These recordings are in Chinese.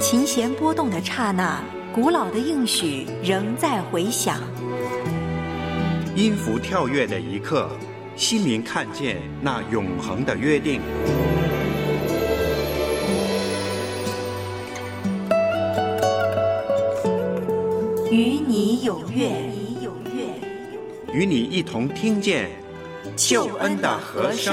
琴弦拨动的刹那，古老的应许仍在回响。 音符跳跃的一刻，心灵看见那永恒的约定。 与你有约， 与你一同听见救恩的和声。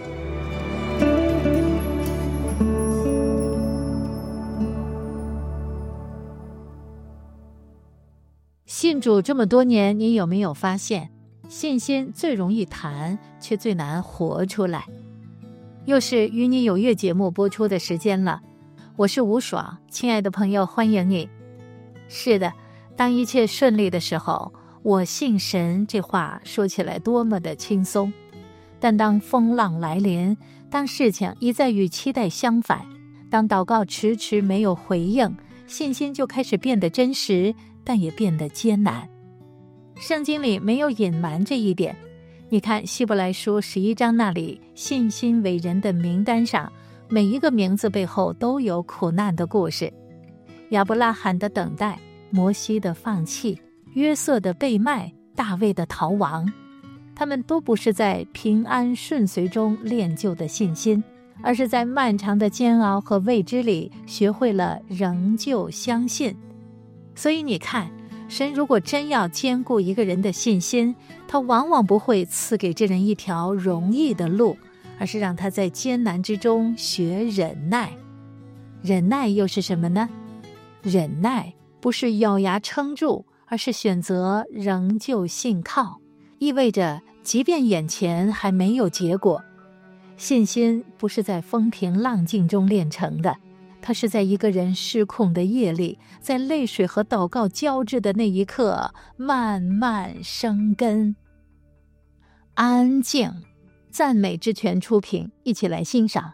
信主这么多年，你有没有发现，信心最容易谈，却最难活出来？又是与你有约节目播出的时间了，我是吴爽，亲爱的朋友，欢迎你。是的，当一切顺利的时候，我信神这话说起来多么的轻松，但当风浪来临，当事情一再与期待相反，当祷告迟迟没有回应，信心就开始变得真实，但也变得艰难。圣经里没有隐瞒这一点，你看希伯来书11章那里，信心伟人的名单上，每一个名字背后都有苦难的故事。亚伯拉罕的等待，摩西的放弃，约瑟的被卖，大卫的逃亡，他们都不是在平安顺遂中练就的信心，而是在漫长的煎熬和未知里学会了仍旧相信。所以你看，神如果真要兼顾一个人的信心，他往往不会赐给这人一条容易的路，而是让他在艰难之中学忍耐。忍耐又是什么呢？忍耐不是咬牙撑住，而是选择仍旧信靠，意味着即便眼前还没有结果。信心不是在风平浪静中练成的，它是在一个人失控的夜里，在泪水和祷告交织的那一刻，慢慢生根。安静，赞美之泉出品，一起来欣赏。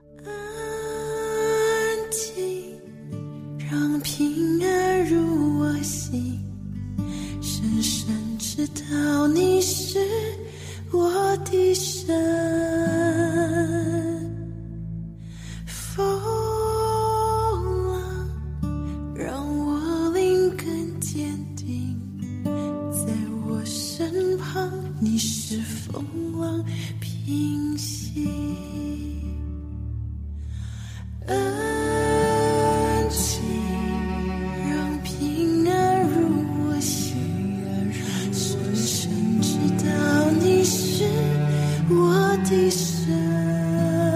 安静，让平安入我心，深深知道你是我的神。风浪让我灵更坚定，在我身旁，你是风浪平息。安静，让平安入我心，深深知道你是我的神。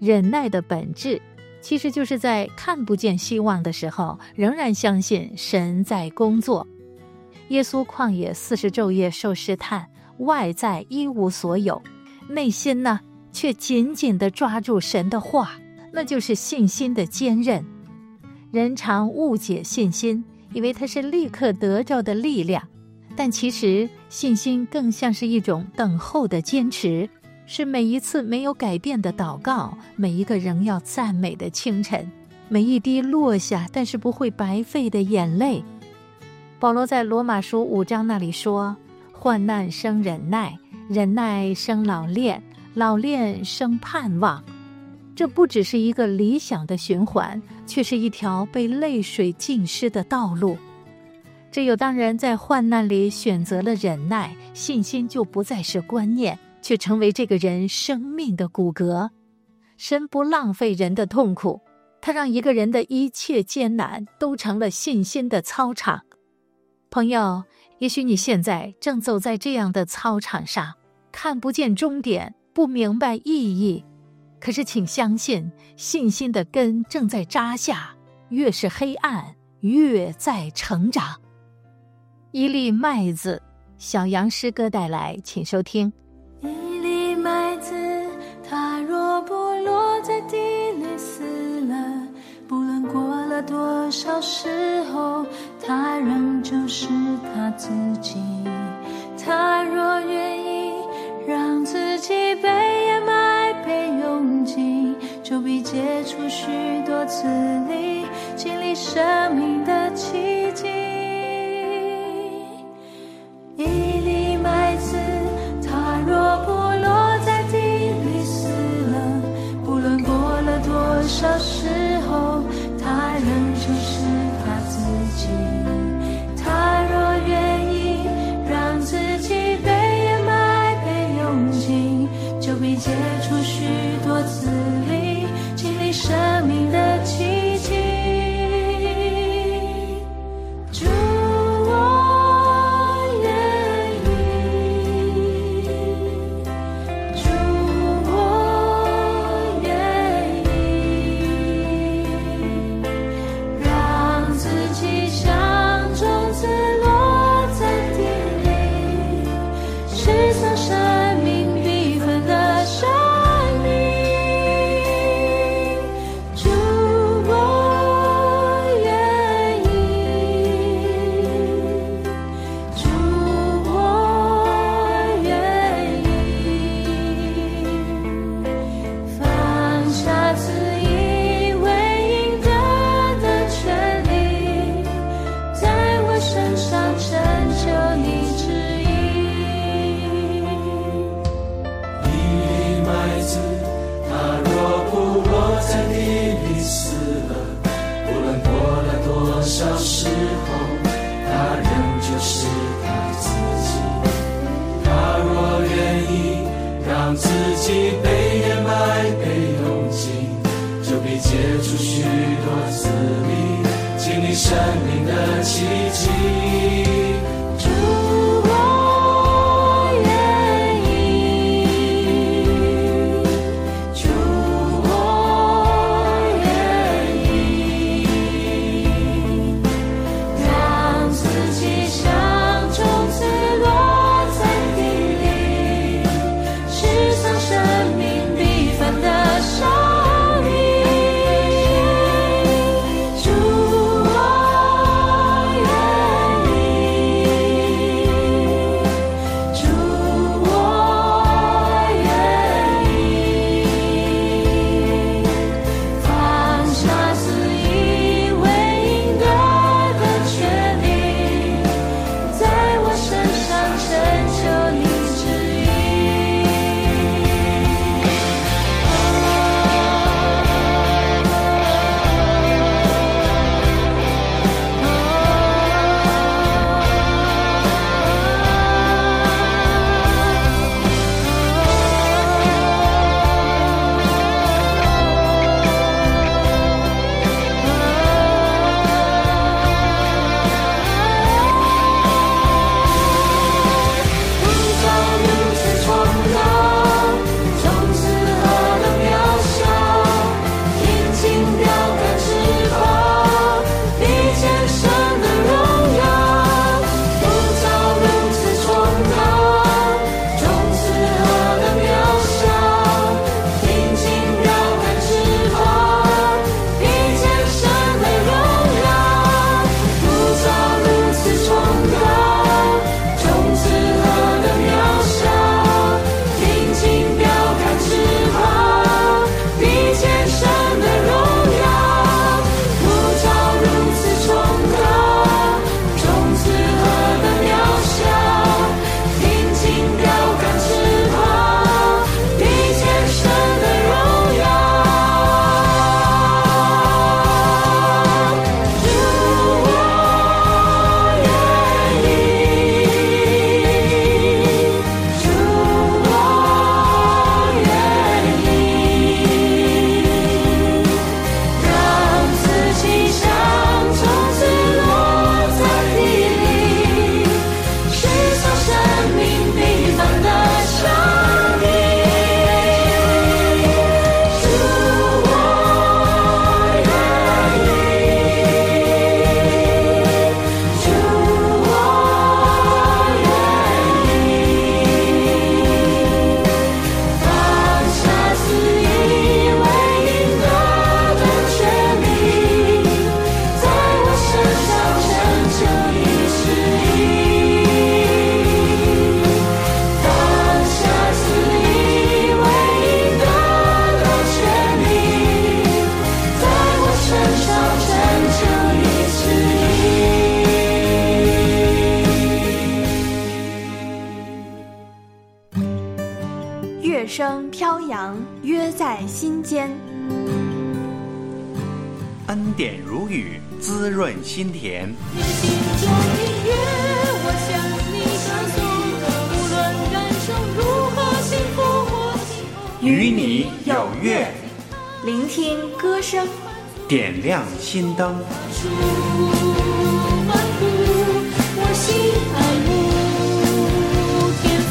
忍耐的本质其实就是在看不见希望的时候，仍然相信神在工作。耶稣旷野40昼夜受试探，外在一无所有，内心呢却紧紧地抓住神的话，那就是信心的坚韧。人常误解信心，以为它是立刻得着的力量，但其实信心更像是一种等候的坚持，是每一次没有改变的祷告，每一个仍要赞美的清晨，每一滴落下但是不会白费的眼泪。保罗在罗马书5章那里说，患难生忍耐，忍耐生老练，老练生盼望。这不只是一个理想的循环，却是一条被泪水浸湿的道路。只有当人在患难里选择了忍耐，信心就不再是观念，却成为这个人生命的骨骼。神不浪费人的痛苦，他让一个人的一切艰难都成了信心的操场。朋友，也许你现在正走在这样的操场上，看不见终点，不明白意义，可是请相信，信心的根正在扎下，越是黑暗，越在成长。一粒麦子，小杨诗歌带来，请收听。 一粒麦子，它若不落在地里死了，不论过了多少时候，它仍就是它自己。它若愿意让自己被掩埋被用尽，就必结出许多子粒，经历生命的奇迹。一粒麦子，它若不落在地里死了，不论过了多少时候，它仍就是它自己。它若愿意让自己被掩埋被用尽，就必结出许多子粒，经历生命的奇迹。主生命的奇迹。主，我愿意，主，我愿意，让自己像种子落在地里，释放生命缤纷的生命。主，我愿意。 声飘扬，约在心间。 恩典如雨，滋润心田。 你心中音乐，我向你唱颂，无论人生如何幸福或幸福， 与你有约， 聆听歌声， 点亮心灯。 主欢呼，我心爱慕天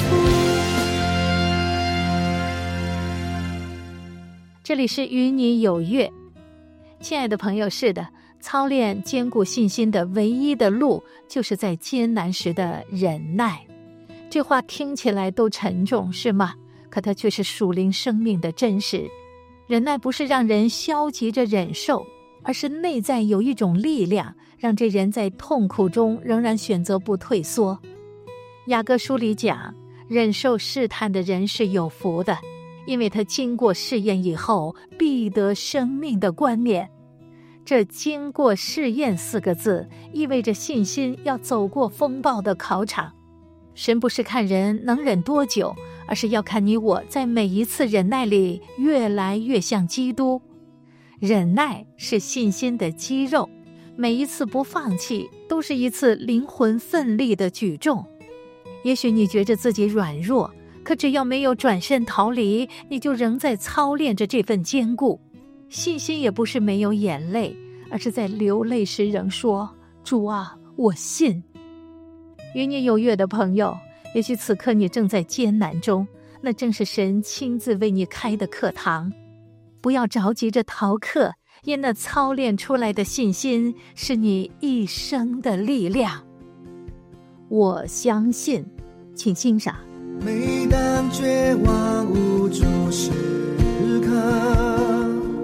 父。 这里是与你有约。亲爱的朋友，是的，操练坚固信心的唯一的路，就是在艰难时的忍耐。这话听起来都沉重，是吗？可它却是属灵生命的真实。忍耐不是让人消极着忍受，而是内在有一种力量，让这人在痛苦中仍然选择不退缩。雅各书里讲，忍受试探的人是有福的，因为他经过试验以后，必得生命的冠冕。这经过试验4个字，意味着信心要走过风暴的考场。神不是看人能忍多久，而是要看你我在每一次忍耐里越来越像基督。忍耐是信心的肌肉，每一次不放弃，都是一次灵魂奋力的举重。也许你觉着自己软弱，可只要没有转身逃离，你就仍在操练着这份坚固。信心也不是没有眼泪，而是在流泪时仍说，主啊，我信。与你有约的朋友，也许此刻你正在艰难中，那正是神亲自为你开的课堂。不要着急着逃课，因那操练出来的信心是你一生的力量。我相信，请欣赏。 每当绝望无助时刻，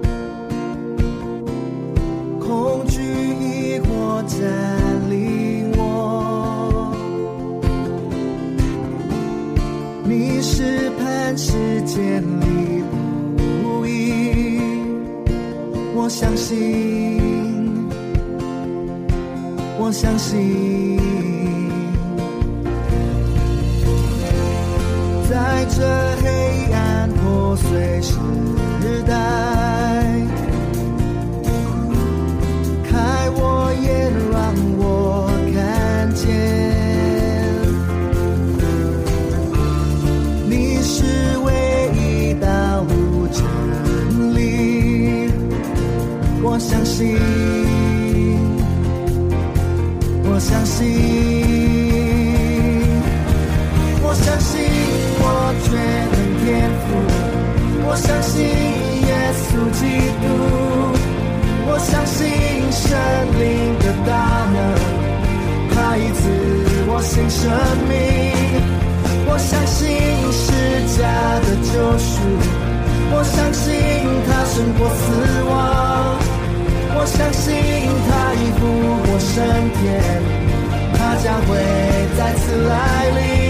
恐惧疑惑占领我，你试探世间里不易，我相信，我相信，在这黑暗破碎时代，开我眼让我看见，你是唯一道路真理，我相信，我相信，我相信我全能天父，我相信耶稣基督，我相信神灵的大能，他医治我新生命，我相信十架的救赎，我相信他胜过死亡，我相信他已复活升天，他将会再次来临。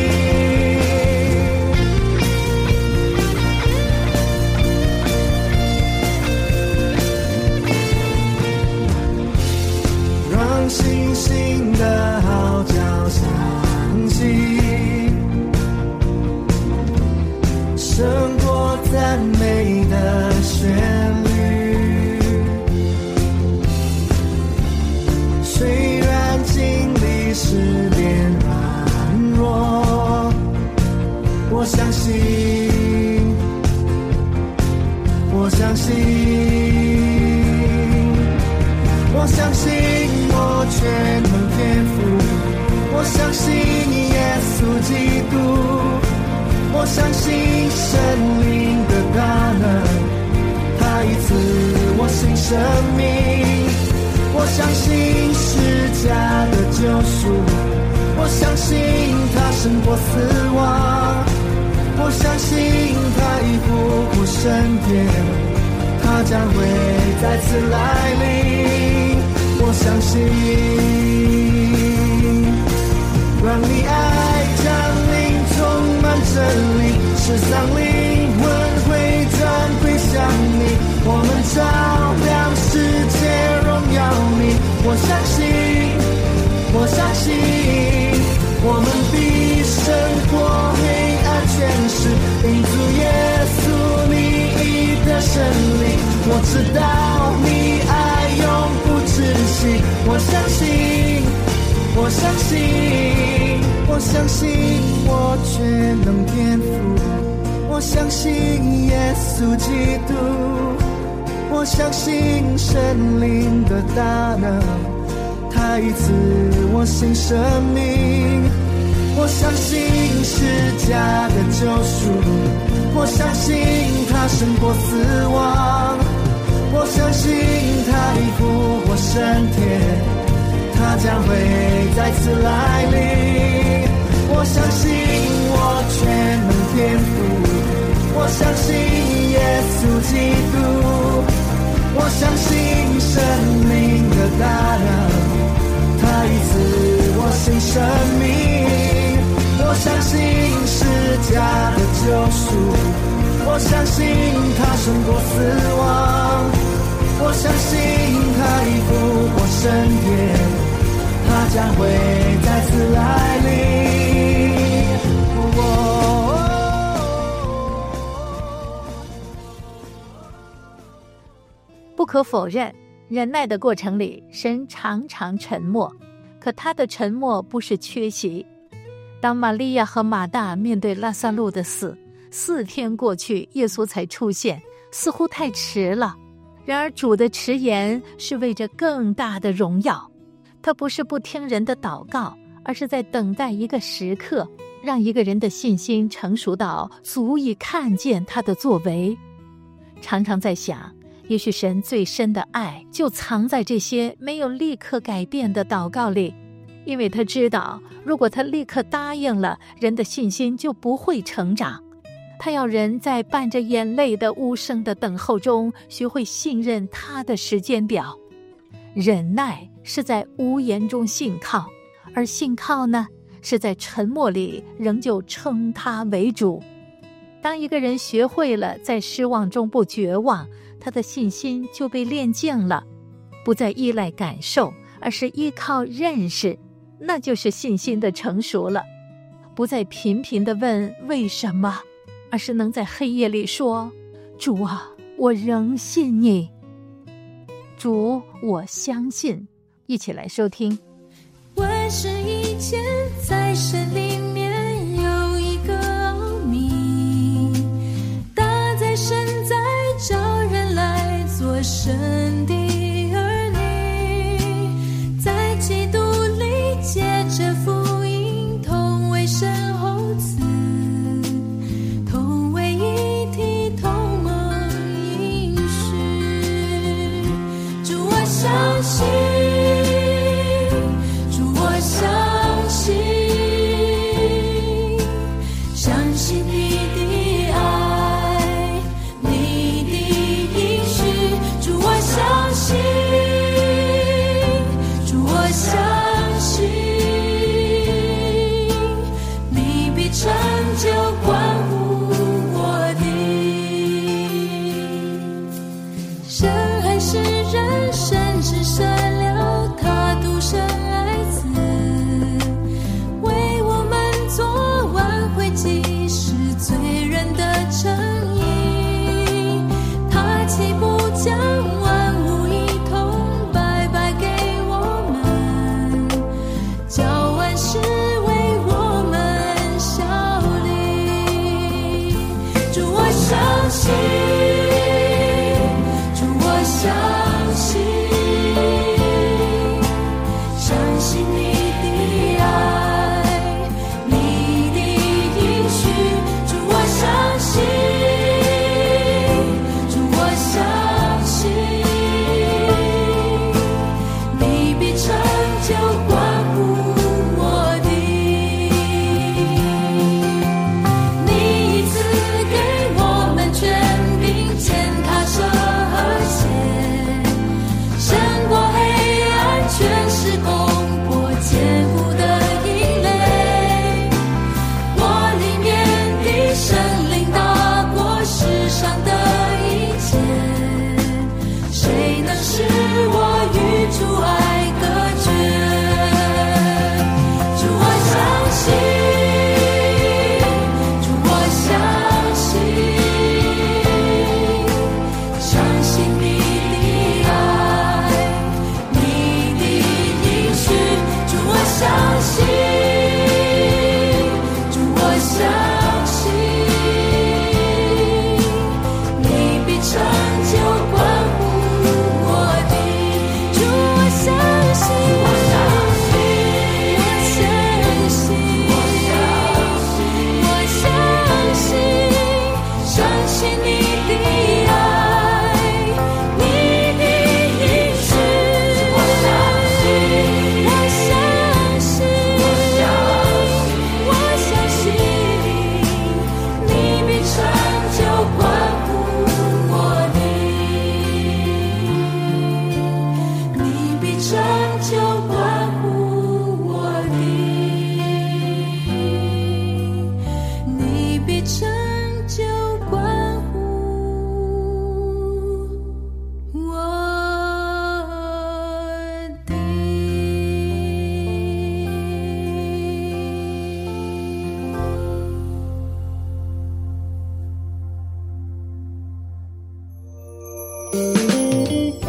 让星星的号角响起，胜过赞美的旋律。虽然经历试炼软弱，我相信，我相信，我相信我全能天父，我相信耶稣基督，我相信神灵的大能，他医治我新生命，我相信十架的救赎，我相信他胜过死亡，我相信他已复活升天，他将会再次来临，我相信，让你爱降临，充满真理，世上灵魂会转归向你，我们照亮世界荣耀你，我相信，我相信，我们必胜过黑暗权势，因主耶我知道你爱永不止息，我相信，我相信，我相信我却能颠覆，我相信耶稣基督，我相信神灵的大能，他已赐我新生命，我相信十架的救赎，我相信他胜过死亡，我相信他已复活升天，他将会再次来临，我相信我全能颠覆，我相信耶稣基督，我相信神灵的大能，他已赐我新生命，我相信十架的救赎，我相信他胜过死亡，我相信他已复活升天，他将会再次来临。 不可否认，忍耐的过程里，神常常沉默，可他的沉默不是缺席。当玛利亚和马大面对拉撒路的死，4天过去，耶稣才出现，似乎太迟了。然而主的迟延是为着更大的荣耀，他不是不听人的祷告，而是在等待一个时刻，让一个人的信心成熟到足以看见他的作为。常常在想，也许神最深的爱就藏在这些没有立刻改变的祷告里，因为他知道，如果他立刻答应了，人的信心就不会成长。他要人在伴着眼泪的无声的等候中，学会信任他的时间表。忍耐是在无言中信靠，而信靠呢，是在沉默里仍旧称他为主。当一个人学会了在失望中不绝望，他的信心就被练净了，不再依赖感受，而是依靠认识，那就是信心的成熟了。不再频频地问为什么，而是能在黑夜里说，主啊，我仍信你，主，我相信。一起来收听。 万事以前在神里面有一个奥秘，大在神在找人来做神的儿女，在基督里借着福音同为神后嗣，同为一体，同盟应许。主，我相信，主，我相信，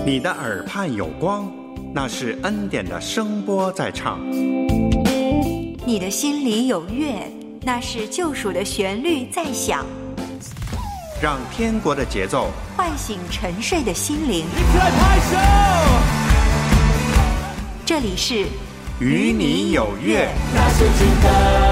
你的耳畔有光，那是恩典的声波在唱。 你的心里有乐，那是救赎的旋律在响。 让天国的节奏唤醒沉睡的心灵。 一起来拍手！ 这里是与你有约。 那是真的。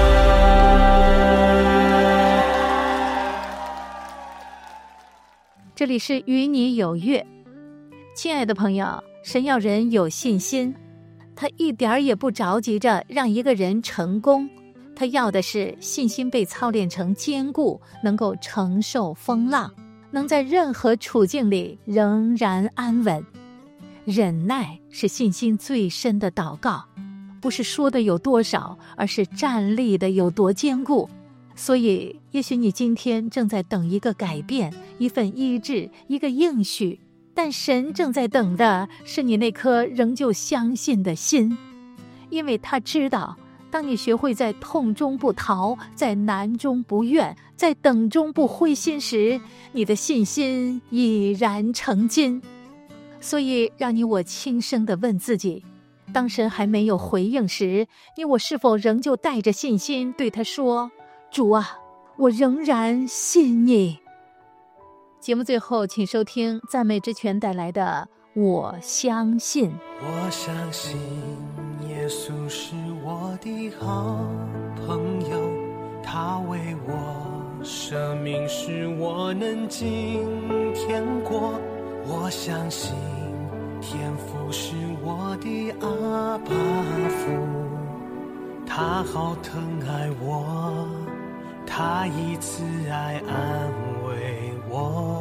这里是与你有约。亲爱的朋友，神要人有信心，他一点儿也不着急着让一个人成功，他要的是信心被操练成坚固，能够承受风浪，能在任何处境里仍然安稳。忍耐是信心最深的祷告，不是说的有多少，而是站立的有多坚固。所以也许你今天正在等一个改变，一份医治，一个应许，但神正在等的是你那颗仍旧相信的心，因为他知道，当你学会在痛中不逃，在难中不怨，在等中不灰心时，你的信心已然成金。所以让你我轻声地问自己，当神还没有回应时，你我是否仍旧带着信心对他说，主啊，我仍然信你。节目最后请收听赞美之泉带来的我相信。 我相信耶稣是我的好朋友，他为我舍命使我能进天国。我相信天父是我的阿爸父，他好疼爱我，他以慈爱安慰我。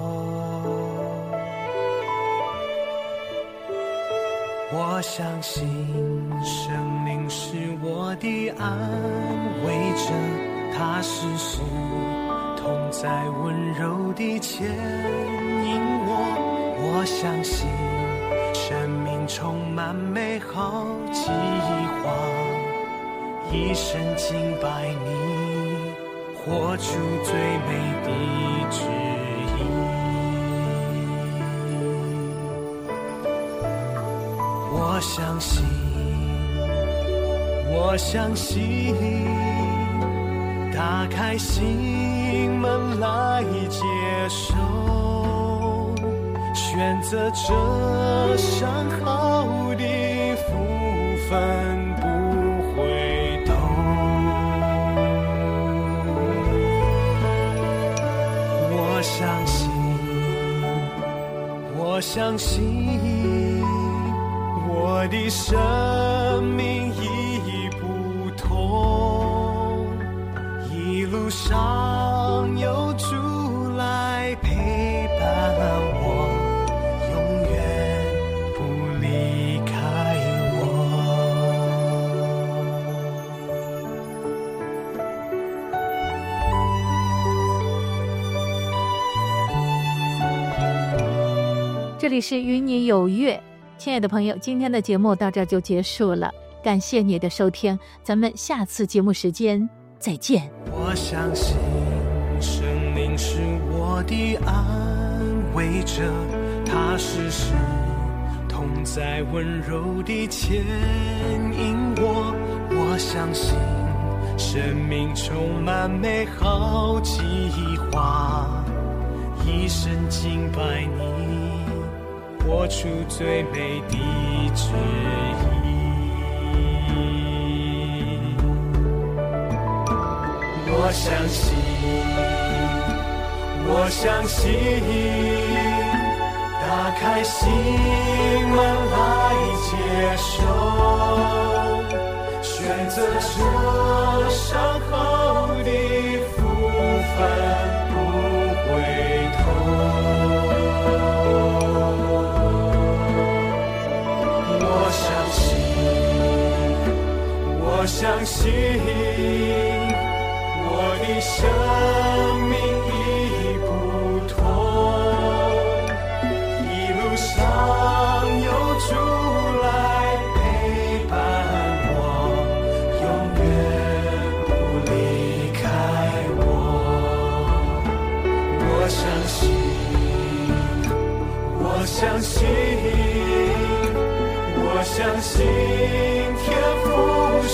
我相信生命是我的安慰者，他时时同在温柔地牵引我。我相信生命充满美好计划，一生敬拜你，活出最美的旨意。我相信，我相信，打开心门来接受，选择这上好的福分不回头。我相信，我相信，我的生命已不同，一路上有主来陪伴我，永远不离开我。这里是与你有约。亲爱的朋友，今天的节目到这儿就结束了，感谢你的收听，咱们下次节目时间再见。 我相信生命是我的安慰者，他时时同在温柔地牵引我。我相信生命充满美好计划，一生敬拜你，活出最美的旨意。我相信，我相信，打开心门来接受，选择这上好的福分不回头。我相信我的生命已不同，一路上有主来陪伴我，永远不离开我。我相信信，我相信天父